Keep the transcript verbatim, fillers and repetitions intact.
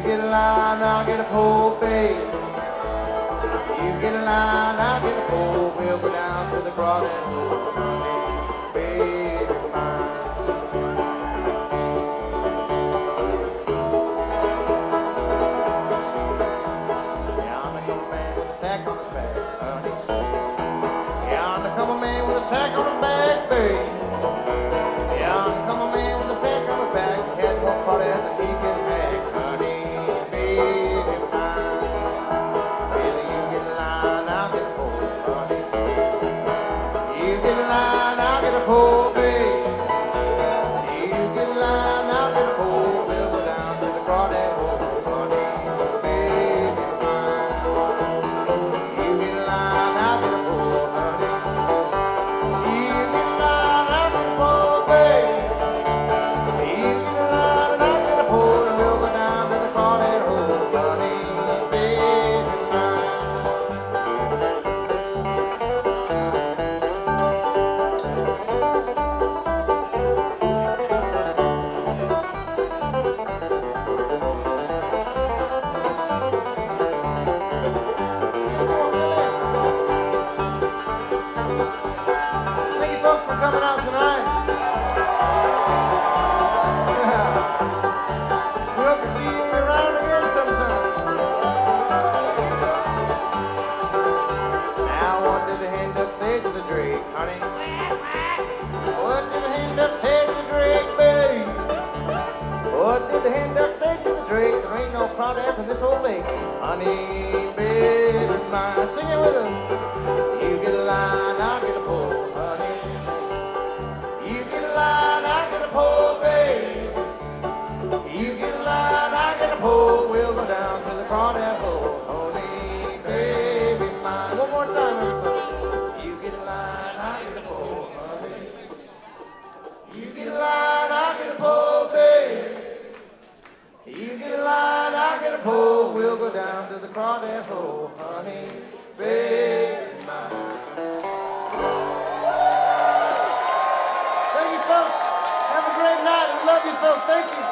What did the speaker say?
get in line, I'll get a pole, babe. You get in line, I'll get a pole. We'll go down to the crawdad hole, honey, baby mine. Yeah, I'm a common man with a sack on his back, honey. Yeah, I'm a common man with a sack on his back, babe. Yeah, I'm a common man with a sack on his back. He had more crawdads than he can pack, honey, baby mine. Well, you get in line, I'll get a pole, honey. You get in line, I'll get a pole, babe. You get in line, I'll get a pole. We'll go down to the crawdad hole, honey, baby mine. You get in line, I'll get a pole, honey. You get in line, I'll get a pole, babe. You get in line and I'll get a pole, and we'll go down to the crawdad hole, honey, baby mine. Thank you folks for coming out tonight. Yeah. We hope to see you around again sometime. Now what did the hen duck say to the drake, honey? What did the hen duck say to the drake, babe? What did the hen duck say to the drake? There ain't no crawdads in this old lake, honey, baby mine. Sing it with us. You get a line, I'll get a pole, honey. You get a line, I'll get a pole, babe. You get a line, I'll get a pole. We'll go down to the crawdad hole, honey, baby mine. One more time, everybody. You get a line, I'll get a pole, honey. You get a line, I'll get a pole, babe. You get a line, I'll get a pole. We'll go down to the crawdad hole, honey, baby mine. Thank you, folks. Have a great night. We love you, folks. Thank you.